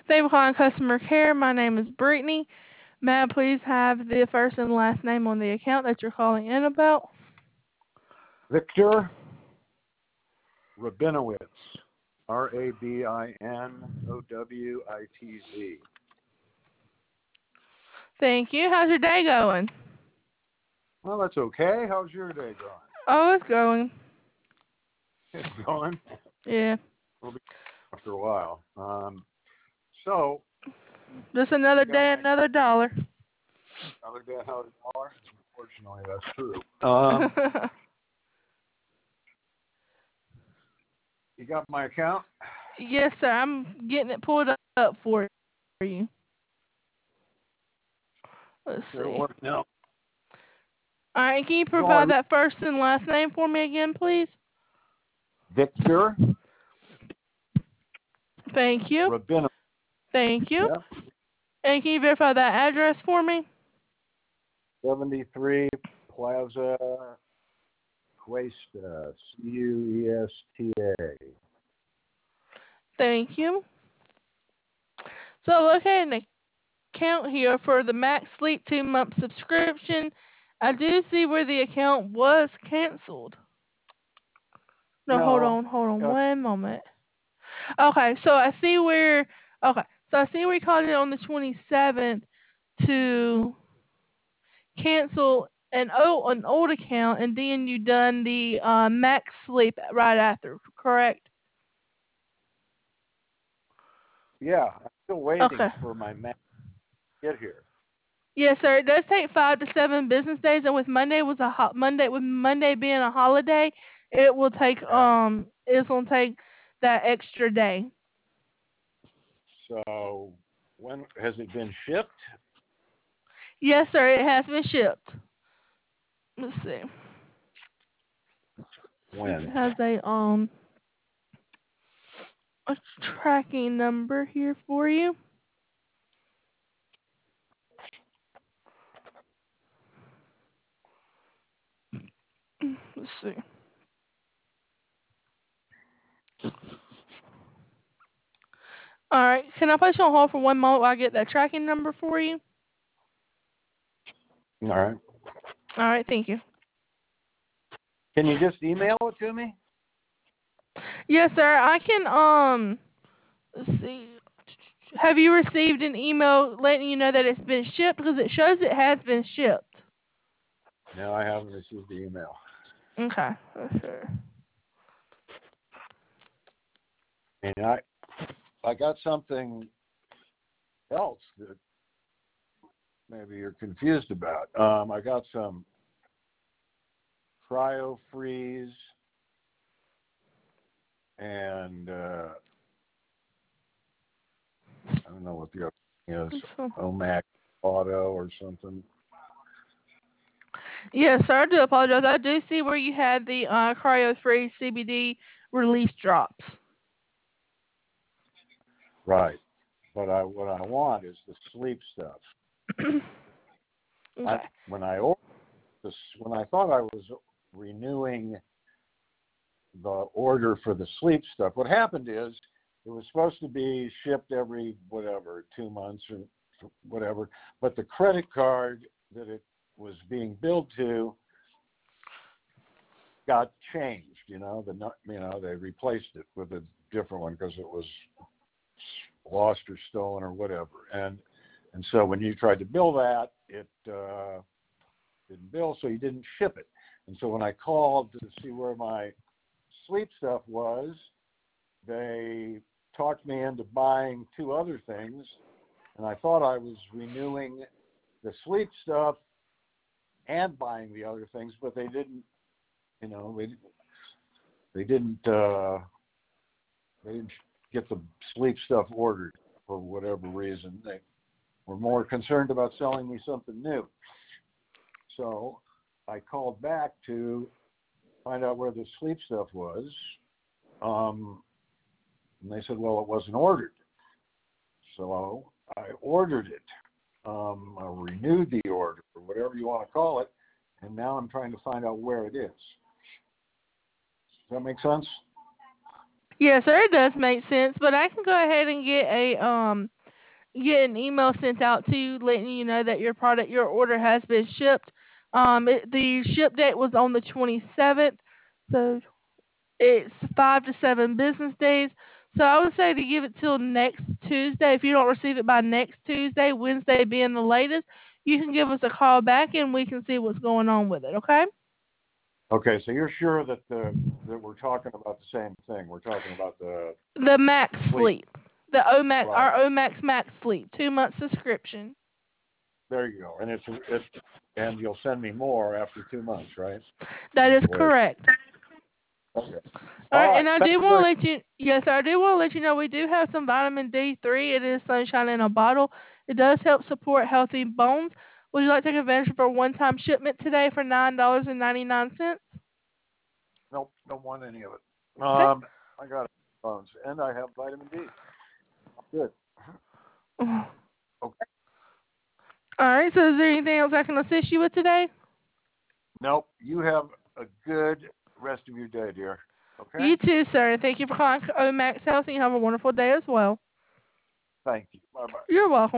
Thank you for calling customer care. My name is Brittany. May I please have the first and last name on the account that you're calling in about? Victor Rabinowitz. Rabinowitz. Thank you. How's your day going? Well, that's okay. How's your day going? Oh, it's going. It's going. Yeah. We'll be after a while. So Just another you got day, my another dollar. another day, another dollar. Unfortunately, that's true. You got my account? Yes, sir. I'm getting it pulled up for you. Let's Sure see. works now. All right. Can you So I provide that first and last name for me again, please? Victor Thank you. Rabinowitz. Thank you. Yeah. And can you verify that address for me? 73 Plaza Cuesta. Cuesta. Thank you. So locating an account here for the Max Sleep 2-month subscription. I do see where the account was canceled. No, hold No. on, one moment. Okay, so I see where. Okay, so I see where you called it on the 27th to cancel an old account, and then you done the Max Sleep right after, correct? Yeah, I'm still waiting Okay. for my man to get here. Yes, sir. It does take 5 to 7 business days, and with Monday being a holiday, it will take Yeah. it's gonna take that extra day. So when has it been shipped? Yes, sir. It has been shipped. Let's see. See if it When? has a tracking number here for you. Let's see. All right. Can I place you on hold for 1 moment while I get that tracking number for you? All right. All right. Thank you. Can you just email it to me? Yes, sir. I can let's see. Have you received an email letting you know that it's been shipped? Because it shows it has been shipped. No, I haven't received the email. Okay. Sure. And I got something else that maybe you're confused about. I got some cryo freeze and I don't know what the other thing is, OMAC Auto or something. Yes, sir. I do apologize. I do see where you had the cryo-free CBD release drops. Right. But what I want is the sleep stuff. Okay. When I ordered this, when I thought I was renewing the order for the sleep stuff, what happened is it was supposed to be shipped every 2 months or whatever, but the credit card that it was being billed to got changed. They replaced it with a different one because it was lost or stolen or whatever, and so when you tried to bill that, it didn't bill, so you didn't ship it. And so when I called to see where my sleep stuff was, they talked me into buying 2 other things, and I thought I was renewing the sleep stuff and buying the other things, but they didn't. They didn't. They didn't get the sleep stuff ordered for whatever reason. They were more concerned about selling me something new. So I called back to find out where the sleep stuff was. And they said, well, it wasn't ordered. So I ordered it. I renewed the order, or whatever you want to call it, and now I'm trying to find out where it is. Does that make sense? Yes, sir. It does make sense, but I can go ahead and get a get an email sent out to you letting you know that your order has been shipped. The ship date was on the 27th, so it's 5 to 7 business days. So I would say to give it till next Tuesday. If you don't receive it by next Tuesday, Wednesday being the latest, you can give us a call back and we can see what's going on with it. Okay? Okay, so you're sure that we're talking about the same thing? We're talking about the The Max sleep. Sleep, the Omax, Right. our Omax Max Sleep, 2 month subscription. There you go. And and you'll send me more after 2 months, right? That is correct. Okay. All right, All and I right. do want to let you, yes, I do want to let you know we do have some vitamin D3. It is sunshine in a bottle. It does help support healthy bones. Would you like to take advantage of our one-time shipment today for $9.99? Nope, don't want any of it. Okay. I got bones, and I have vitamin D. Good. Okay. All right, so is there anything else I can assist you with today? Nope. You have a good rest of your day, dear. Okay. You too, sir. Thank you for calling Omax Health, and you have a wonderful day as well. Thank you. Bye bye. You're welcome.